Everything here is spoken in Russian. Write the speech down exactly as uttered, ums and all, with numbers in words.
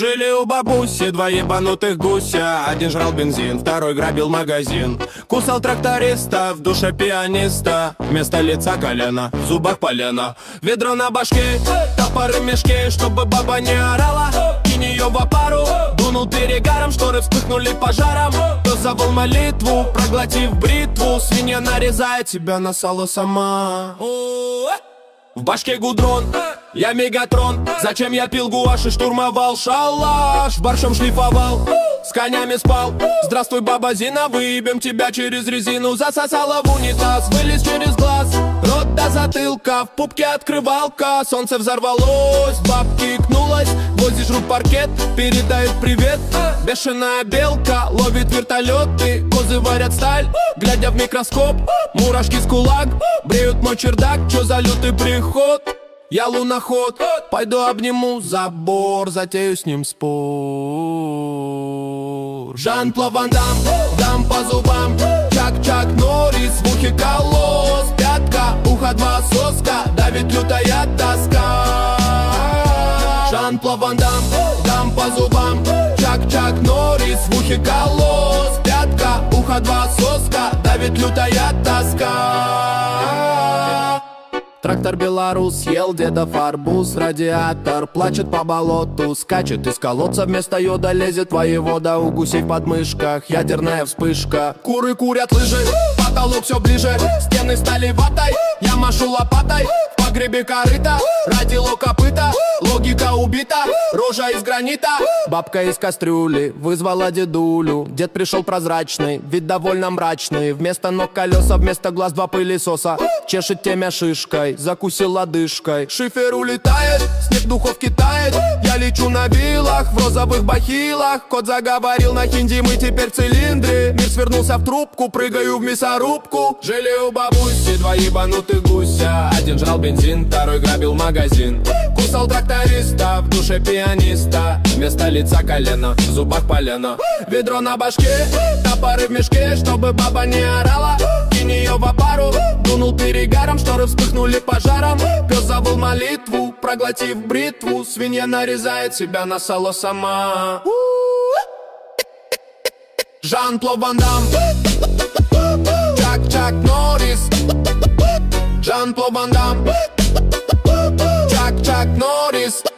Жили у бабуси два ебанутых гуся. Один жрал бензин, второй грабил магазин. Кусал тракториста, в душе пианиста. Вместо лица колено, в зубах полено. Ведро на башке, топоры в мешке. Чтобы баба не орала, кинь ее в опару. Дунул перегаром, шторы вспыхнули пожаром. Пес завыл молитву, проглотив бритву. Свинья нарезает себя на сало сама. В башке гудрон, я мегатрон. Зачем я пил гуашь и штурмовал шалаш? Борщом шлифовал, с конями спал. Здравствуй, баба Зина, выебем тебя через резину. Засосала в унитаз, вылез через глаз. Рот до затылка, в пупке открывалка. Солнце взорвалось, бабки икнулась. Гвозди жрут паркет, передают привет. Бешеная белка ловит вертолеты. Козы варят сталь, глядя в микроскоп. Мурашки с кулак бреют мой чердак. Чё за лютый приход? Я луноход, пойду обниму забор, затею с ним спор. Жан-Клод Ван Дам, дам по зубам. Чак-Чак Норрис, в ухе колосс. Пятка, ухо два соска, давит лютая тоска. Жан-Клод Ван Дам, дам по зубам. Чак-Чак Норрис, в ухе колосс. Пятка, ухо два соска, давит лютая тоска. Трактор белорус съел дедов арбуз. Радиатор плачет по болоту. Скачет из колодца, вместо йода лезет воевода. У гусей в подмышках ядерная вспышка. Куры курят лыжи, потолок все ближе. Стены стали ватой, я машу лопатой. В погребе корыта, родило копыта. Логика убита, рожа из гранита. Бабка из кастрюли вызвала дедулю. Дед пришел прозрачный, вид довольно мрачный. Вместо ног колеса, вместо глаз два пылесоса. Чешет темя шишкой, закусил лодыжкой. Шифер улетает, снег духовки тает. Я лечу на вилах, в розовых бахилах. Кот заговорил на хинди, мы теперь в цилиндре. Мир свернулся в трубку, прыгаю в мясорубку. Жили у бабуси два ебанутых гуся. Один жрал бензин, второй грабил магазин. Кусал тракториста, в душе пианиста. Вместо лица колено, в зубах полено. Ведро на башке, топоры в мешке. Чтобы баба не орала, кинь ее в опару. Дунул перегаром, шторы вспыхнули пожаром. Пес забыл молитву, проглотив бритву. Свинья нарезает себя на сало сама. Жан-Клод Ван Дам, Чак-Чак Норрис. Жан-Клод Ван Дам, Чак-Чак Норрис.